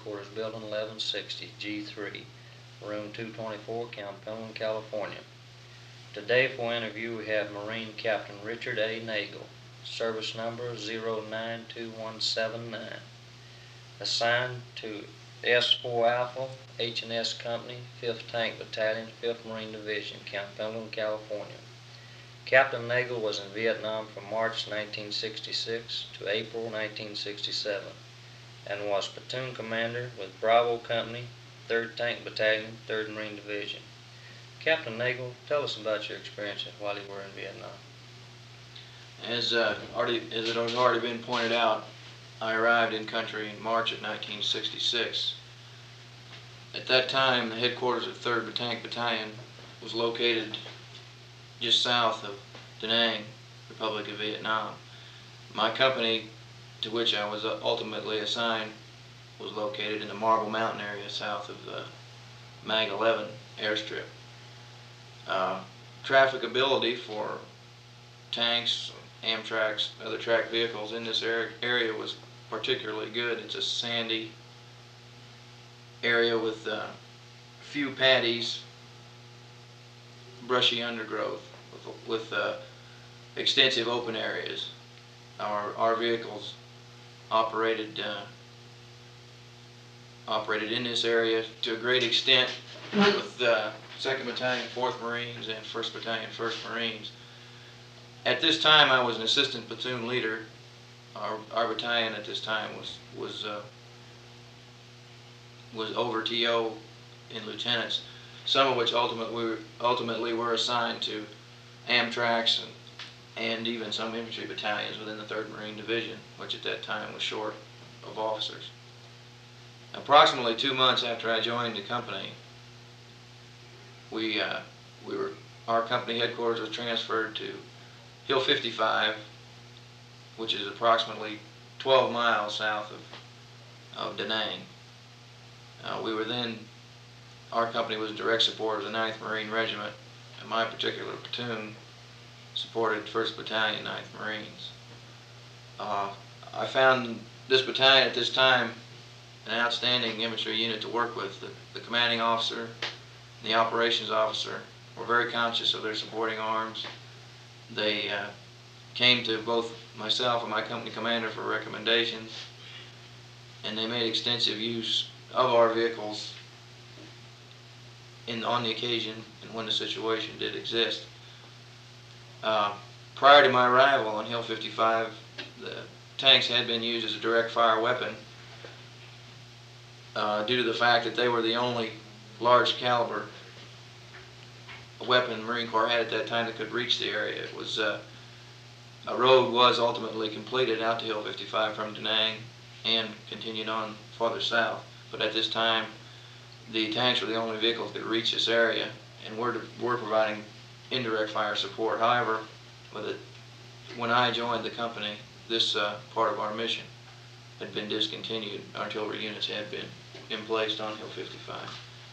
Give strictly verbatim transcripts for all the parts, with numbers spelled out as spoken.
Headquarters Building eleven sixty, G three, Room two twenty-four, Camp Pendleton, California. Today for interview we have Marine Captain Richard A. Nagel, service number zero nine two one seven nine, assigned to S four Alpha, H and S Company, fifth Tank Battalion, fifth Marine Division, Camp Pendleton, California. Captain Nagel was in Vietnam from March nineteen sixty-six to April nineteen sixty-seven and was platoon commander with Bravo Company, third Tank Battalion, third Marine Division. Captain Nagel, tell us about your experiences while you were in Vietnam. As, uh, already, as it has already been pointed out, I arrived in country in March of nineteen sixty-six. At that time, the headquarters of third Tank Battalion was located just south of Da Nang, Republic of Vietnam. My company, to which I was ultimately assigned, was located in the Marble Mountain area south of the Mag eleven airstrip. Uh, trafficability for tanks, Amtraks, other track vehicles in this area was particularly good. It's a sandy area with uh, few paddies, brushy undergrowth, with, with uh, extensive open areas. Our, our vehicles operated uh, operated in this area to a great extent with uh, second Battalion, fourth Marines, and first Battalion, first Marines. At this time, I was an assistant platoon leader. Our, our battalion at this time was was uh, was over T O in lieutenants, some of which ultimately were, ultimately were assigned to Amtraks and, and even some infantry battalions within the third Marine Division, which at that time was short of officers. Approximately two months after I joined the company, we uh, we were our company headquarters was transferred to Hill fifty-five, which is approximately twelve miles south of, of Da Nang. Uh, we were then, our company was in direct support of the ninth Marine Regiment, and my particular platoon supported first Battalion, ninth Marines. Uh, I found this battalion at this time an outstanding infantry unit to work with. The, the commanding officer and the operations officer were very conscious of their supporting arms. They uh, came to both myself and my company commander for recommendations, and they made extensive use of our vehicles in, on the occasion and when the situation did exist. Uh, prior to my arrival on Hill fifty-five, the tanks had been used as a direct fire weapon uh, due to the fact that they were the only large caliber weapon the Marine Corps had at that time that could reach the area. It was uh, a road was ultimately completed out to Hill fifty-five from Da Nang and continued on farther south. But at this time, the tanks were the only vehicles that could reach this area, and we're, we're providing indirect fire support. However, with it, when I joined the company, this uh, part of our mission had been discontinued. Artillery units had been emplaced on Hill fifty-five.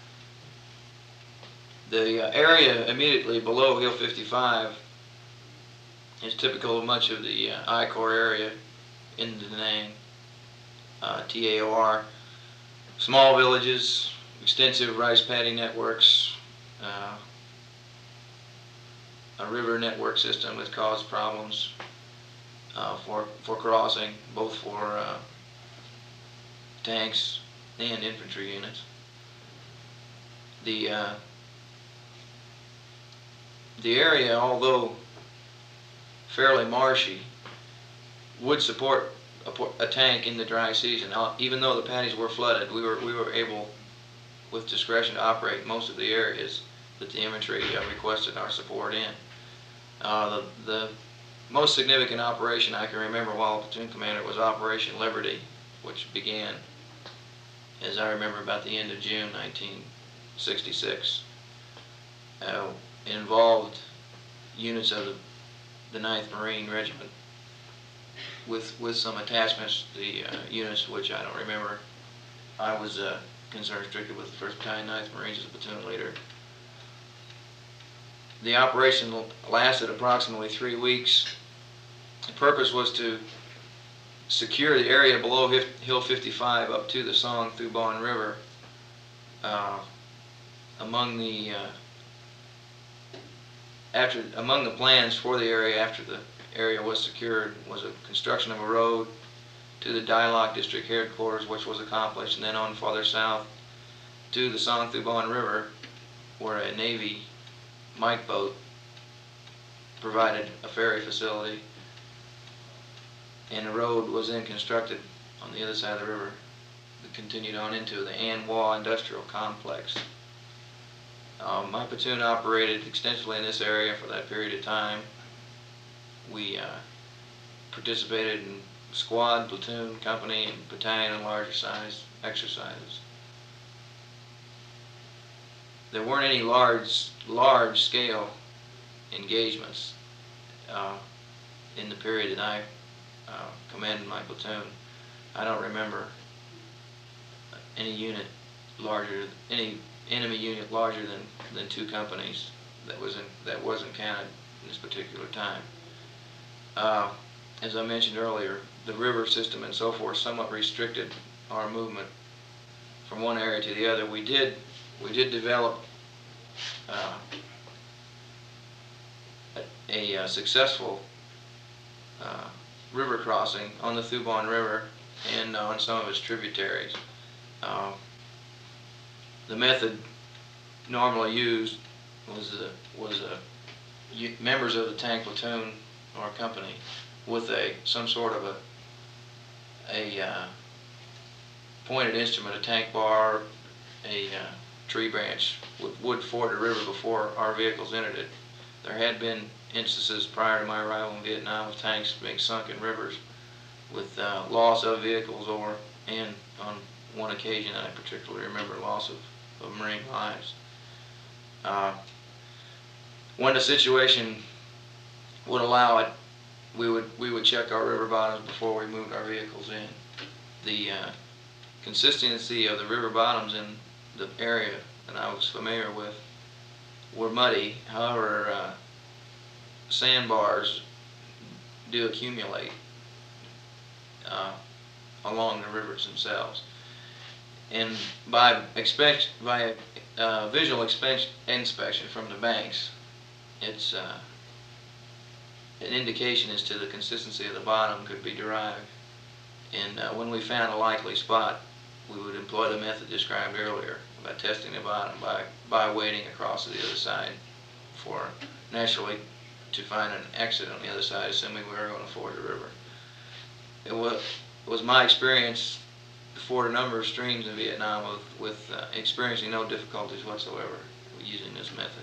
The uh, area immediately below Hill fifty-five is typical of much of the uh, I Corps area in Da Nang, uh, T A O R. Small villages, extensive rice paddy networks, uh, a river network system that caused problems uh, for, for crossing, both for uh, tanks and infantry units. The, uh, the area, although fairly marshy, would support a, a tank in the dry season. Now, even though the paddies were flooded, we were, we were able, with discretion, to operate most of the areas that the infantry uh, requested our support in. Uh, the, the most significant operation I can remember while platoon commander was Operation Liberty, which began, as I remember, about the end of June nineteen sixty-six. Uh, it involved units of the, the ninth Marine Regiment with with some attachments, the uh, units which I don't remember. I was uh, concerned strictly with the first Battalion, ninth Marines as a platoon leader. The operation lasted approximately three weeks. The purpose was to secure the area below Hill fifty-five up to the Song Thu Bon River. Uh, among the uh, after among the plans for the area after the area was secured was a construction of a road to the Dai Lok District headquarters, which was accomplished, and then on farther south to the Song Thu Bon River, where a Navy Mike boat provided a ferry facility, and a road was then constructed on the other side of the river that continued on into the An Hua Industrial Complex. Um, my platoon operated extensively in this area for that period of time. We uh, participated in squad, platoon, company, and battalion and larger size exercises. There weren't any large, large scale engagements uh, in the period that I uh, commanded my platoon. I don't remember any unit larger, any enemy unit larger than, than two companies that was in, that wasn't counted in this particular time. Uh, as I mentioned earlier, the river system and so forth somewhat restricted our movement from one area to the other. We did we did develop uh, a, a uh, successful uh, river crossing on the Thu Bon River and on some of its tributaries. Uh, the method normally used was uh, was uh, members of the tank platoon or company with a some sort of a a uh, pointed instrument, a tank bar, a uh, tree branch would, would ford the river before our vehicles entered it. There had been instances prior to my arrival in Vietnam of tanks being sunk in rivers with uh, loss of vehicles, or, and on one occasion I particularly remember, loss of, of Marine lives. Uh, when the situation would allow it, we would we would check our river bottoms before we moved our vehicles in. The uh, consistency of the river bottoms in the area that I was familiar with were muddy. However, uh, sandbars do accumulate uh, along the rivers themselves, and by expect by uh, visual inspection from the banks, it's uh, an indication as to the consistency of the bottom could be derived. And uh, when we found a likely spot, we would employ the method described earlier by testing the bottom by by wading across to the other side, for naturally to find an exit on the other side, assuming we were going to ford the river. It was it was my experience to ford a number of streams in Vietnam with with uh, experiencing no difficulties whatsoever using this method.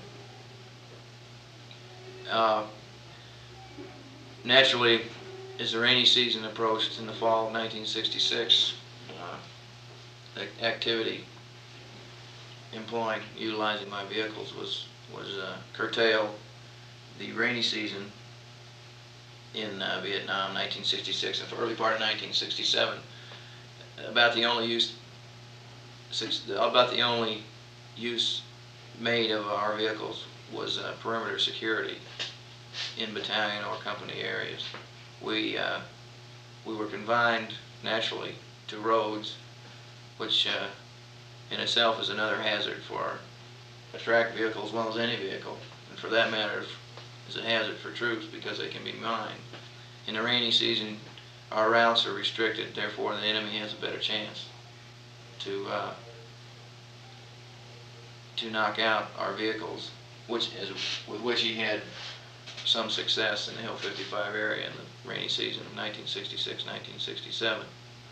Uh, naturally, as the rainy season approached in the fall of nineteen sixty-six, uh, the activity employing, utilizing my vehicles was was uh, curtailed. The rainy season in uh, Vietnam, nineteen sixty-six, and the early part of nineteen sixty-seven, about the only use, about the only use made of our vehicles was uh, perimeter security in battalion or company areas. We uh, we were confined naturally to roads, which uh, in itself is another hazard for a tracked vehicle as well as any vehicle, and for that matter is a hazard for troops because they can be mined. In the rainy season, our routes are restricted, therefore the enemy has a better chance to uh, to knock out our vehicles, which is with which he had some success in the Hill fifty-five area in the rainy season of nineteen sixty-six nineteen sixty-seven.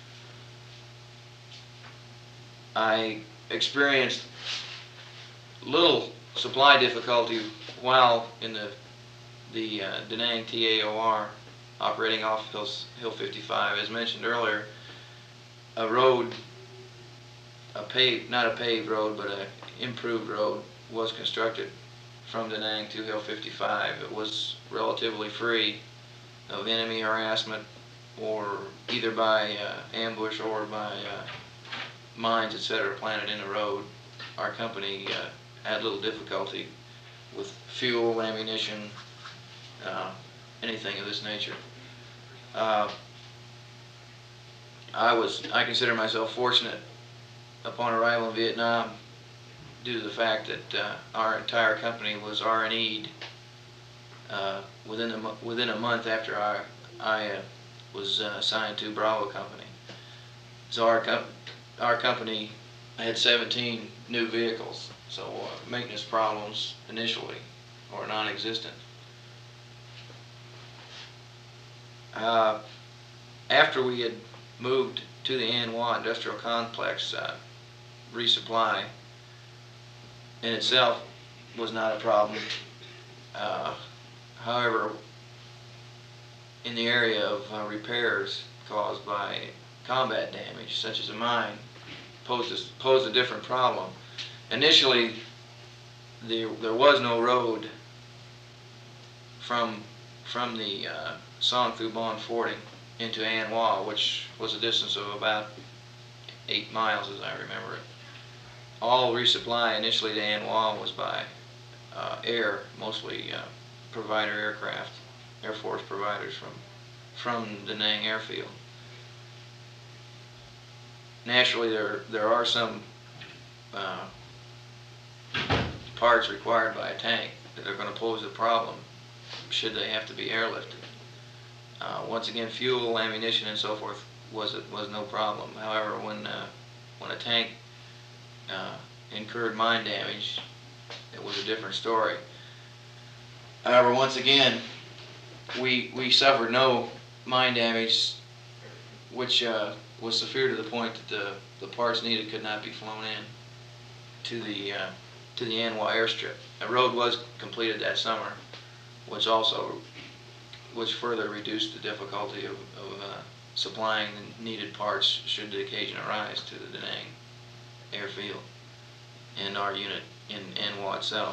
I experienced little supply difficulty while in the the uh, Da Nang T A O R operating off Hill, Hill fifty-five. As mentioned earlier, a road, a paved, not a paved road, but an improved road was constructed from Da Nang to Hill fifty-five. It was relatively free of enemy harassment, or either by uh, ambush or by uh, mines, et cetera, planted in the road. Our company uh, had little difficulty with fuel, ammunition, uh, anything of this nature. Uh, I was I consider myself fortunate upon arrival in Vietnam due to the fact that uh, our entire company was R and E'd uh, within a within a month after I I uh, was uh, assigned to Bravo Company. So our com our company had seventeen new vehicles, so uh, maintenance problems initially were non-existent. Uh, after we had moved to the An Hoa Industrial Complex, uh, resupply in itself was not a problem. Uh, however, in the area of uh, repairs caused by combat damage, such as a mine, posed a, posed a different problem. Initially, the, there was no road from from the uh, Song Thu Bon Fording into An Hoa, which was a distance of about eight miles, as I remember it. All resupply initially to An Hoa was by uh, air, mostly uh, provider aircraft, Air Force providers from from Da Nang airfield. Naturally, there there are some uh, parts required by a tank that are going to pose a problem should they have to be airlifted. Uh, once again, fuel, ammunition, and so forth was was no problem. However, when uh, when a tank uh, incurred mine damage, it was a different story. However, once again, we we suffered no mine damage, which uh, was severe to the point that the the parts needed could not be flown in to the uh, to the An Hoa airstrip. A road was completed that summer, which also which further reduced the difficulty of, of uh, supplying the needed parts should the occasion arise to the Da Nang airfield and our unit in An Hoa itself.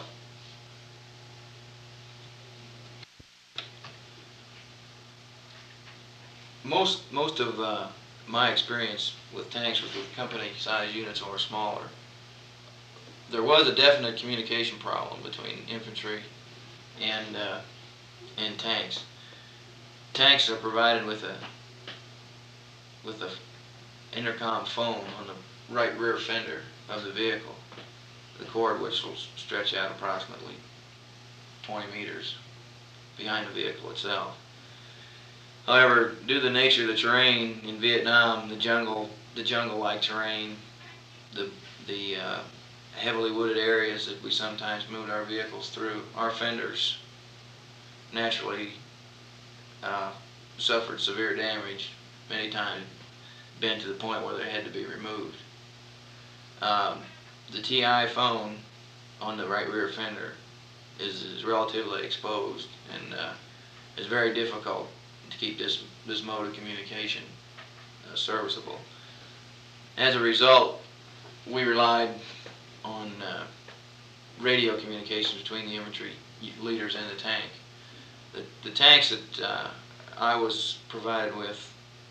Most most of uh, my experience with tanks was with company-sized units or smaller. There was a definite communication problem between infantry and uh, and tanks. Tanks are provided with a with a intercom phone on the right rear fender of the vehicle, the cord which will stretch out approximately twenty meters behind the vehicle itself. However, due to the nature of the terrain in Vietnam, the jungle, the jungle-like terrain, the the uh, heavily wooded areas that we sometimes moved our vehicles through, our fenders naturally uh, suffered severe damage, many times been to the point where they had to be removed. Um, the T I phone on the right rear fender is, is relatively exposed and uh, is very difficult to keep this, this mode of communication uh, serviceable. As a result, we relied on uh, radio communications between the infantry leaders and the tank. The, the tanks that uh, I was provided with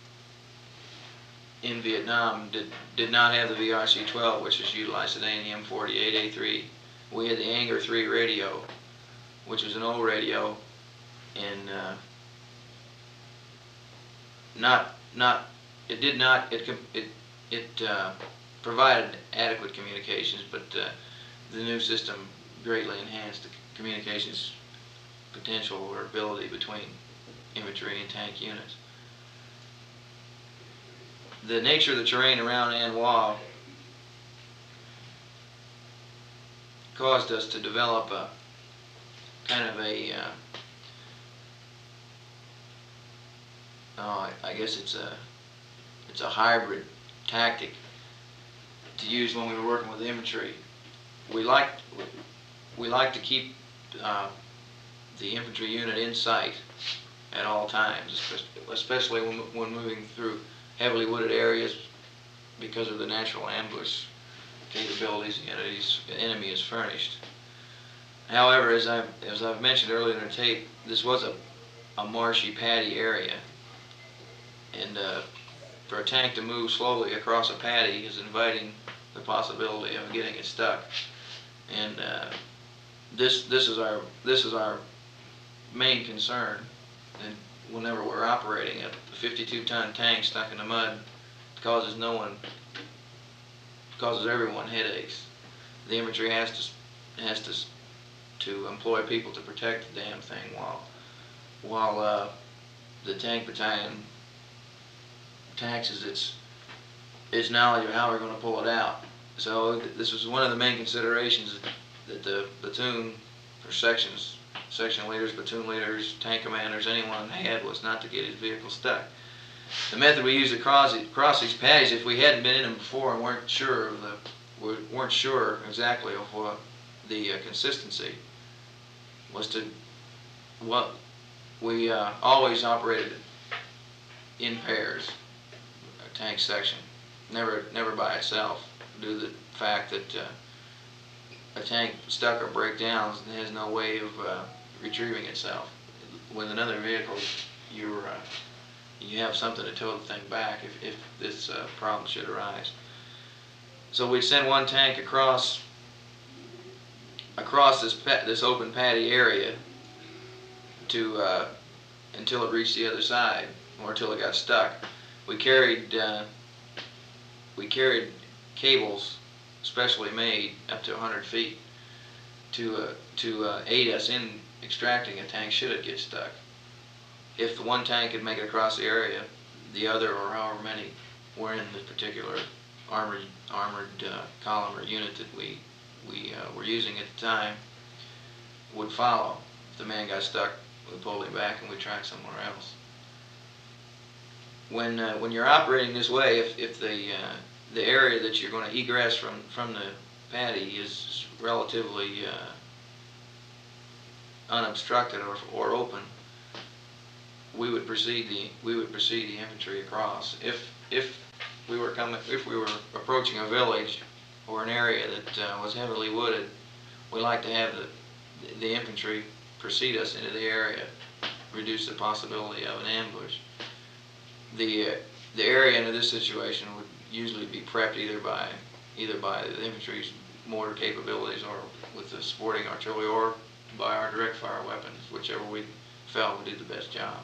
in Vietnam did, did not have the V R C twelve, which is utilized today in the M forty-eight A three. We had the Anger three radio, which was an old radio, and uh, not not it did not it it it uh, provided adequate communications, but uh, the new system greatly enhanced the communications potential or ability between infantry and tank units. The nature of the terrain around An Hoa caused us to develop a kind of a uh, oh, I guess it's a it's a hybrid tactic to use when we were working with infantry. We like we like to keep uh, the infantry unit in sight at all times, especially when, when moving through heavily wooded areas because of the natural ambush capabilities the enemy is furnished. However, as I've, as I've mentioned earlier in the tape, this was a, a marshy, paddy area, and uh, for a tank to move slowly across a paddy is inviting the possibility of getting it stuck. And uh, this this is our this is our main concern. And whenever we're operating a fifty-two ton tank stuck in the mud causes no one, causes everyone headaches. The infantry has to has to to employ people to protect the damn thing, while while uh, the tank battalion taxes its its knowledge of how we're going to pull it out. So this was one of the main considerations that the platoon or sections, section leaders, platoon leaders, tank commanders, anyone had, was not to get his vehicle stuck. The method we used to cross, cross these patties, if we hadn't been in them before and weren't sure of the weren't sure exactly of what the uh, consistency was, to what we uh, always operated in pairs, a tank section, never never by itself, due to the fact that uh, a tank stuck or break down has no way of uh, retrieving itself. With another vehicle, you're uh, you have something to tow the thing back if, if this uh, problem should arise. So we'd send one tank across across this pa this open paddy area to uh, until it reached the other side, or until it got stuck. We carried uh, we carried cables specially made up to one hundred feet to uh, to uh, aid us in extracting a tank should it get stuck. If the one tank could make it across the area, the other, or however many were in the particular armored armored uh, column or unit that we we uh, were using at the time, would follow. If the man got stuck, we pulled him back and we tracked somewhere else. When uh, when you're operating this way, if if the uh, the area that you're going to egress from from the paddy is relatively uh, unobstructed or or open, we would proceed the we would proceed the infantry across. If if we were coming if we were approaching a village or an area that uh, was heavily wooded, we like to have the the infantry precede us into the area, reduce the possibility of an ambush. The uh, the area into this situation would usually be prepped either by either by the infantry's mortar capabilities or with the supporting artillery, or by our direct fire weapons, whichever we felt would do the best job.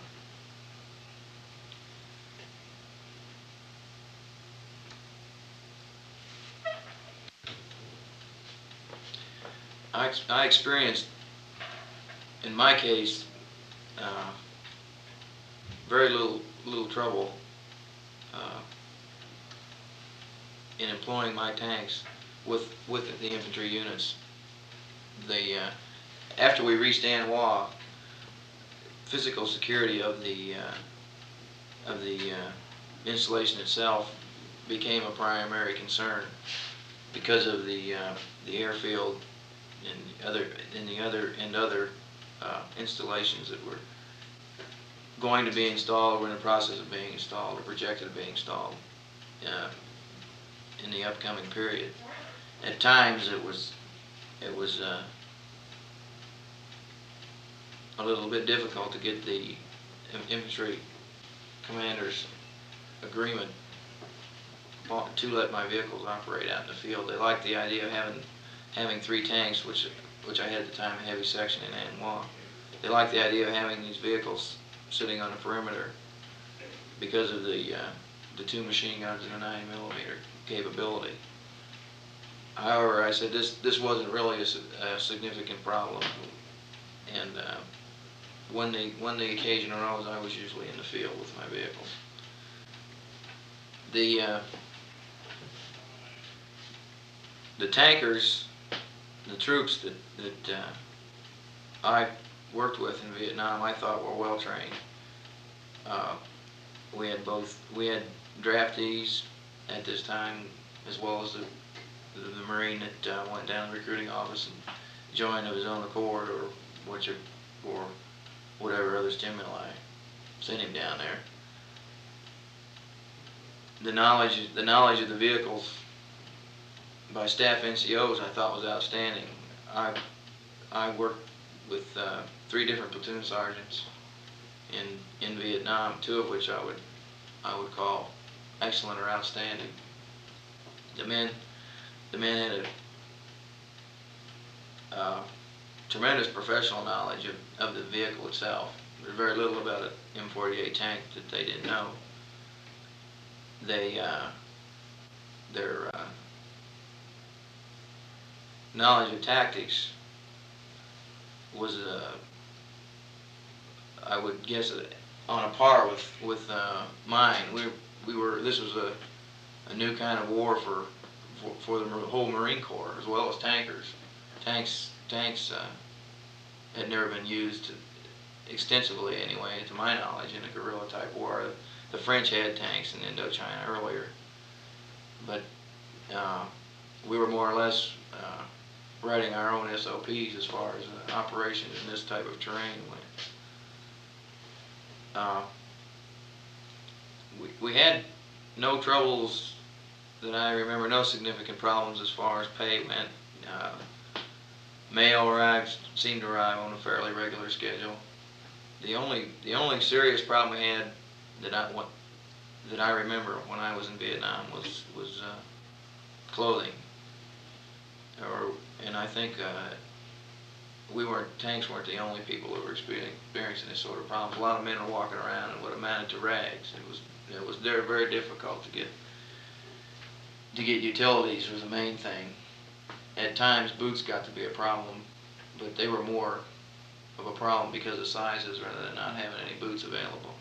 I, I experienced, in my case, uh, very little little trouble uh, in employing my tanks with with the infantry units. The uh, after we reached Anwa, physical security of the uh, of the uh, installation itself became a primary concern because of the uh, the airfield and other and the other and other uh, installations that were going to be installed, or in the process of being installed, or projected to be installed uh, in the upcoming period. At times, it was it was uh, a little bit difficult to get the infantry commander's agreement to let my vehicles operate out in the field. They liked the idea of having having three tanks, which which I had at the time a heavy section in Anwa. They liked the idea of having these vehicles sitting on the perimeter because of the uh, the two machine guns and a nine millimeter capability. However, I said this this wasn't really a, a significant problem, and uh, when the when the occasion arose, I was usually in the field with my vehicles. The uh, the tankers, the troops that that uh, I worked with in Vietnam, I thought were well trained. Uh, we had both we had draftees at this time, as well as the the, the Marine that uh, went down to the recruiting office and joined of his own accord, or which or whatever other stimuli sent him down there. The knowledge the knowledge of the vehicles by staff N C Os I thought was outstanding. I I worked with uh, three different platoon sergeants in in Vietnam, two of which I would I would call excellent or outstanding. The men the men had a uh, tremendous professional knowledge of, of the vehicle itself. There's very little about an M forty-eight tank that they didn't know. they uh, their uh, knowledge of tactics was, uh, I would guess, uh, on a par with with uh, mine. We we were this was a, a new kind of war for for, for the whole Marine Corps, as well as tankers. Tanks tanks uh, had never been used extensively, anyway, to my knowledge, in a guerrilla type war. The French had tanks in Indochina earlier, but uh, we were more or less uh, writing our own S O Ps as far as uh, operations in this type of terrain went. Uh, we, we had no troubles that I remember, no significant problems as far as pay went. Uh, mail arrived, seemed to arrive on a fairly regular schedule. The only the only serious problem we had that I what that I remember when I was in Vietnam was was uh, clothing. Or and I think uh, we weren't tanks weren't the only people who were experiencing this sort of problem. A lot of men were walking around in what amounted to rags. It was it was very very difficult to get to get utilities was the main thing. At times boots got to be a problem, but they were more of a problem because of sizes rather than not having any boots available.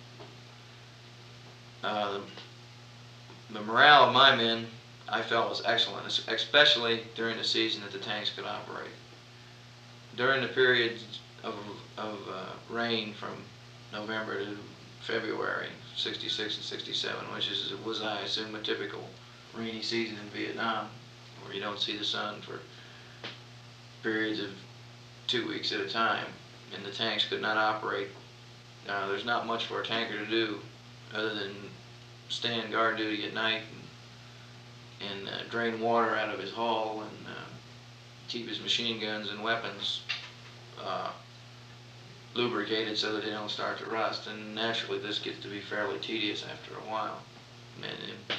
Uh, the, the morale of my men, I felt, was excellent, especially during the season that the tanks could operate. During the periods of, of uh, rain from November to February, sixty-six and sixty-seven, which is, was, I assume, a typical rainy season in Vietnam, where you don't see the sun for periods of two weeks at a time, and the tanks could not operate. Uh, there's not much for a tanker to do other than stand guard duty at night and, and uh, drain water out of his hull and uh, keep his machine guns and weapons uh, lubricated so that they don't start to rust. And naturally this gets to be fairly tedious after a while. And it,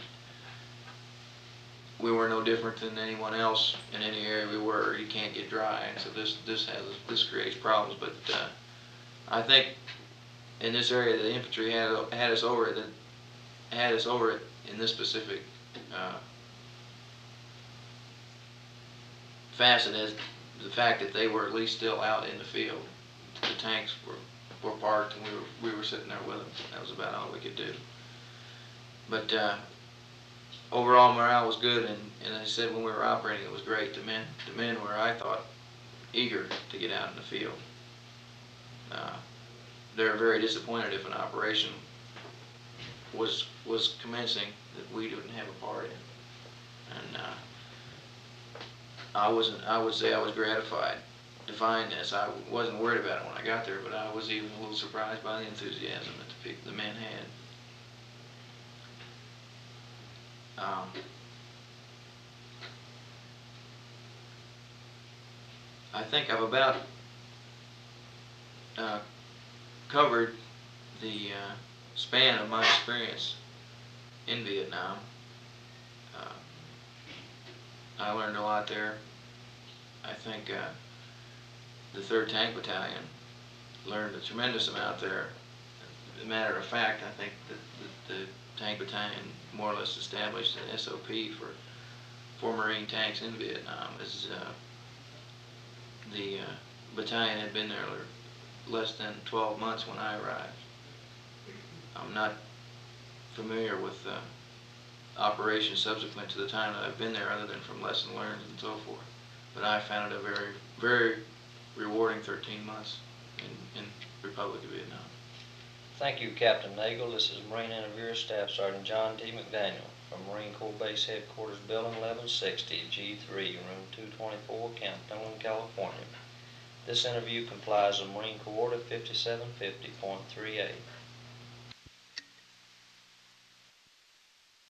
we were no different than anyone else in any area we were. You can't get dry, and so this this has this creates problems. But uh, I think in this area the infantry had had us over it. Had us over it in this specific uh, facet as the fact that they were at least still out in the field. The tanks were were parked, and we were we were sitting there with them. That was about all we could do. But uh, overall morale was good, and, and as I said, when we were operating, it was great. The men, the men were, I thought, eager to get out in the field. Uh, they're very disappointed if an operation was was commencing that we didn't have a part in, and uh, I wasn't. I would say I was gratified to find this. I wasn't worried about it when I got there, but I was even a little surprised by the enthusiasm that the people, the men had. Um, I think I've about uh, covered the uh, span of my experience in Vietnam. Uh, I learned a lot there. I think uh, the third Tank Battalion learned a tremendous amount there. As a matter of fact, I think that the, the Tank Battalion more or less established an S O P for for Marine tanks in Vietnam, as uh, the uh, battalion had been there less than twelve months when I arrived. I'm not familiar with uh, operations subsequent to the time that I've been there, other than from lesson learned and so forth. But I found it a very, very rewarding thirteen months in, in Republic of Vietnam. Thank you, Captain Nagel. This is Marine Interviewer Staff Sergeant John D. McDaniel from Marine Corps Base Headquarters, Building eleven sixty, G three, Room two twenty-four, Camp Pendleton, California. This interview complies with Marine Corps Order fifty-seven fifty point three A.